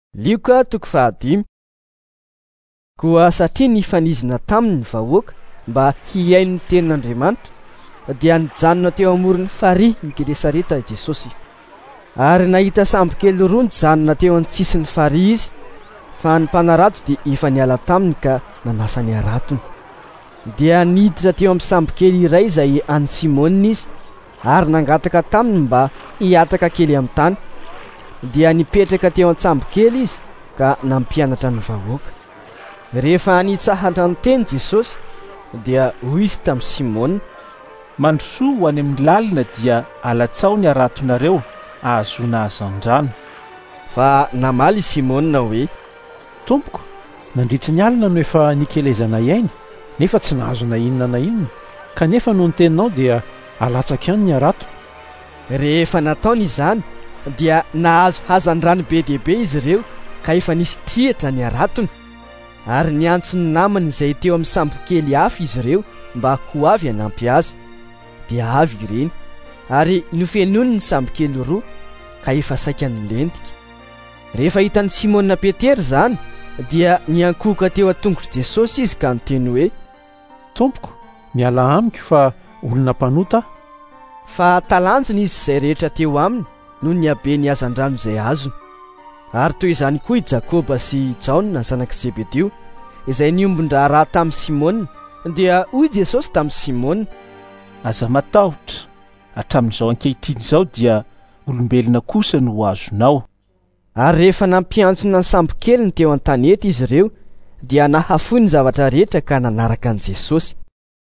Lioka toko 5. Koa satria nifanizina taminy vahoaka mba hiaino ny tenin'Andriamanitra dia nijanona teo amoron'ny farihy ny Genesareta Jesosy. Ary nahita sambo kely roa nijanona teo an-tsisin'ny farihy izy, fa ny mpanarato dia efa niala taminy ka nanasa ny aratony. Dia niditra teo amin'ny sambo kely iray izay an'i Simonina izy, ary nangataka taminy mba hiataka kely amin'ny tany. Dia nipetraka teo an-tsambo kely izy ka nampianatra ny vahoaka. Rehefa nitsahatra ny teny Jesosy dia hoy izy tamin'i Simonina: mandrosoa ho any amin'ny lalina dia alatsao ny aratonareo ahazona azy an-drano. Fa namaly Simonina hoe: Tompoko, nandritra ny alina no efa nikelezana iainy, nefa tsy nahazo na inona na inona, kanefa noho ny teninao dia alatsaka ihany ny arato. Rehefa nataony izany dia nahazo hazan-drano be dia be izy ireo ka efa nisy trihatra ny aratony. Ary niantso ny namany izay teo amin'ny sambo kely hafa izy ireo mba ho avy hanampy azy. Dia avy ireny, ary nofenony ny sambo kely roa ka efa saika ny lentika. Rehefa hitan'ny Simonina Petera zany dia niankohoka teo an-tongotry Jesosy izy ka niteny hoe: Tompoko, miala amiko fa olona mpanota. Fa talanjony izy izay rehetra teo aminy no niabe ny hazan-drano izay azony. Ary toy izany koa i Jakoba sy Jaona zanak' Zebedeo izay niombon-draharaha tamin'i Simonina. Dia hoy Jesosy tamin'i Simonina: aza matahotra, hatramin'izao ankehitriny izao dia olombelona kosa no azonao. Ary rehefa nampiantsona ny sambo keliny teo an-tanety izy ireo dia nahafoy ny zavatra rehetra ka nanaraka an' Jesosy.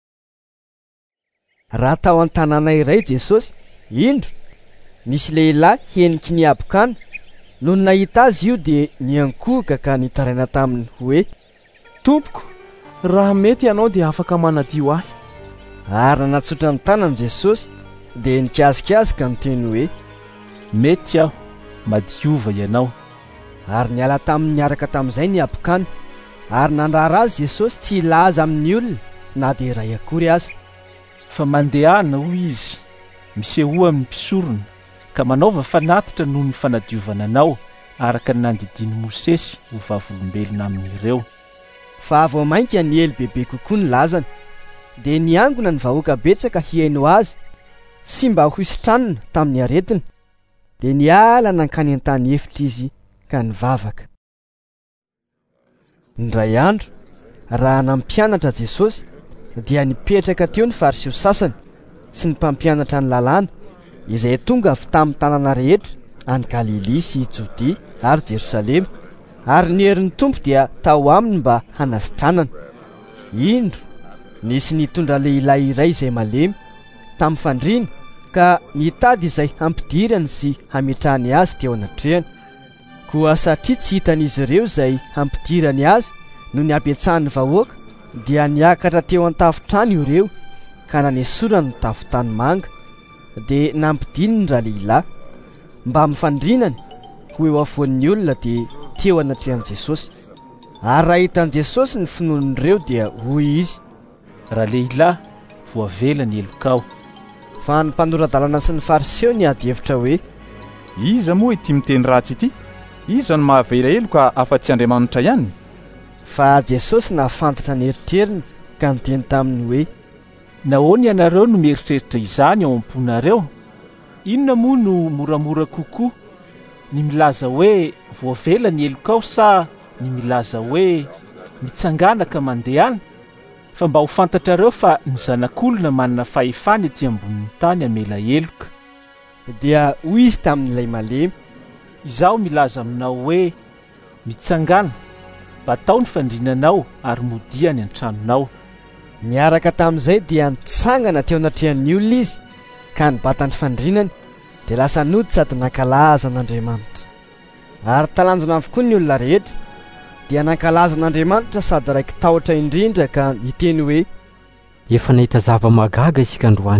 Raha tao an-tanàna iray Jesosy, indro nisy lehilahy heniky niabokana. No nahita azy io dia niankohoka ka nitaraina taminy hoe: Tompoko, raha mety ianao dia afaka manadio ahy. Ary nanatsotra ny tanany Jesosy dia nikazikazika ka niteny hoe: mety aho, madiova ianao. Ary niala taminy niaraka tamin'izay niabokana. Ary nandrara azy Jesosy tsy hilaza amin'ny olona na dia iray akory aza. Fa mandehana hoy izy, misehoa amin'ny mpisorona, ka manaova fanatitra noho ny fanadiovana anao araka ny nandidiny Mosesy ho vavolombelona amin'ireo. Fa vao mainka ny elo bebe kokoa ny lazany, dia niangona ny vahoaka betsaka hiaino azy sy mba ho hisotranina tamin'ny aretina. Dia niala nankany an-tany efitra izy ka nivavaka. Indray andro, raha nampianatra Jesosy dia nipetraka teo ny fariseo sasany sy ny mpampianatra ny lalàna izay tonga avy tamin'ny tanàna rehetra any Galili sy Jodia ary Jerosalema. Ary ny herin'ny Tompo dia tao aminy mba hanasitranana. Indro nisy nitondra lehilahy iray izay malemy tamin'ny fandriana ka nitady izay hampidirany sy hametrahany azy teo anatrehany. Koa satria tsy hitan'izy ireo izay hampidirany azy no niabetsahany vahoaka, dia niakatra teo an-tafontrano ireo ka nanesorany ny tafotany manga. Dia nampidiny ny ralehilahy mba mifandrinany ho eo afovoan'ny olona dia teo anatrehan' Jesosy. Ary raha hitan'i Jesosy ny finoan'ireo dia hoy izy: ralehilahy, voavela ny elokao. Fa ny mpanoran-dalàna sy ny fariseo niady hevitra hoe: iza moa ity miteny ratsy ity? Iza no mahavela eloka afa-tsy Andriamanitra ihany? Fa Jesosy nahafantatra ny eritreriny ka niteny taminy hoe: nahoana ianareo no mieritreritra izany ao am-ponareo? Inona moa no moramora kokoa, ny milaza hoe voavela ny elokao sa ny milaza hoe mitsanganaka mandehana? Fa mba ho fantatrareo fa ny zanak'olona manana fahefany etỳ ambonin'ny tany amela eloka. Dia hoy izy tamin'ilay malemy: izaho milaza aminao hoe mitsangana, mba atao ny fandrinanao ary modia ny an-tranonao. Niaraka tamin'izay dia nitsangana teo anatrehan'ny olona izy ka nibata ny fandrinany, dia lasa nody sady nankalaza an'Andriamanitra. Ary talanjona avokoa ny olona rehetra dia nankalaza an'Andriamanitra sady raiky tahotra indrindra ka niteny hoe: efa nahita zava-magaga isika androany.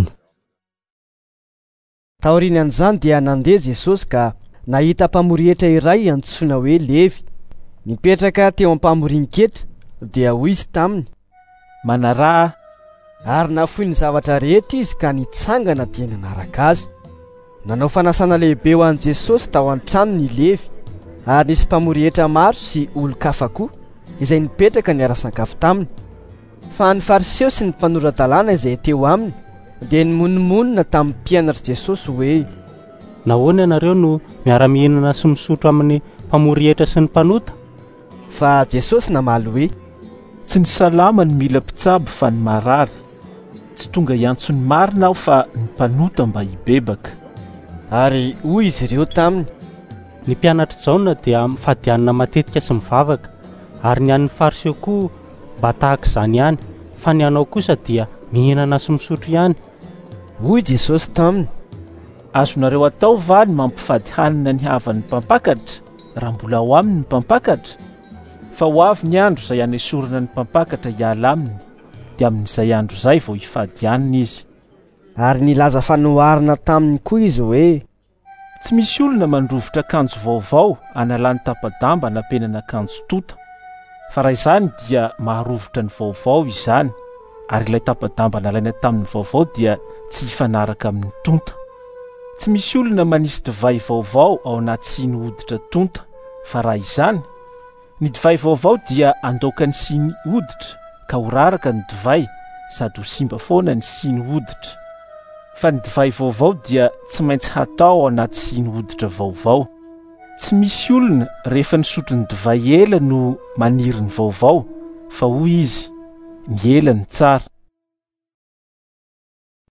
Taorian'izany dia nandeha Jesosy ka nahita mpamorietra iray antsoina hoe Levy nipetraka teo am-pamorian-ketra. Dia hoy izy taminy: manaraha. Ary nafoy ny zavatra rehetra izy ka nitsangana dia nanaraka azy. Nanao fanasana lehibe ho an'i Jesosy tao an-trano ny Levy, Ary nisy mpamorihitra maro sy olo-kafa koa izay nipetraka niara-sakafo taminy. Fa ny fariseo sy ny mpanoratan-dalàna izay teo aminy dia nimononmonina tamin'ny mpianatra Jesosy hoe: nahoana ianareo no miara-mihinana sy misotro amin'ny mpamorihitra sy ny mpanota? Fa Jesosy namaly hoe: tsy ny salama ny mila mpitsabo fa ny marary. Tsy tonga iantsony marina aho fa ny mpanota mba hibebaka. Ary hoy izy ireo taminy: ny mpianatra Jaona dia mifadianana matetika sy mivavaka, ary ny an'ny fariseo koa mba tahaka izany ihany, fa ny anao kosa dia mihinana sy misotro ihany. Hoy Jesosy taminy: azonareo atao va ny mampifady hanina ny havan'ny mpampakatra raha mbola ao aminy ny mpampakatra? Fa ho avy ny andro izay hanesorana ny mpampakatra hiala aminy, dia amin'izay andro izay vao hifady hanina izy. Ary nilaza fanoharana taminy koa izy hoe: tsy misy olona mandrovitra akanjo vaovao analany tapa-damba nampenana akanjo tota. Fa raha izany dia maharovitra ny vaovao izany, ary ilay tapa-damba nalaina tamin'ny vaovao dia tsy hifanaraka amin'ny tonta. Tsy misy olona manisy divay vaovao ao anaty siny hoditra tonta, fa raha izany, ny divay vaovao dia andaoka ny siny hoditra ka ho raraka ny divay, sady ho simba foana ny siny hoditra. Fa ny divay vaovao dia tsy maintsy hatao ao anaty siny hoditra vaovao. Tsy misy olona rehefa nisotro ny divay ela no maniry ny vaovao, fa hoy izy: ny ela ny tsara.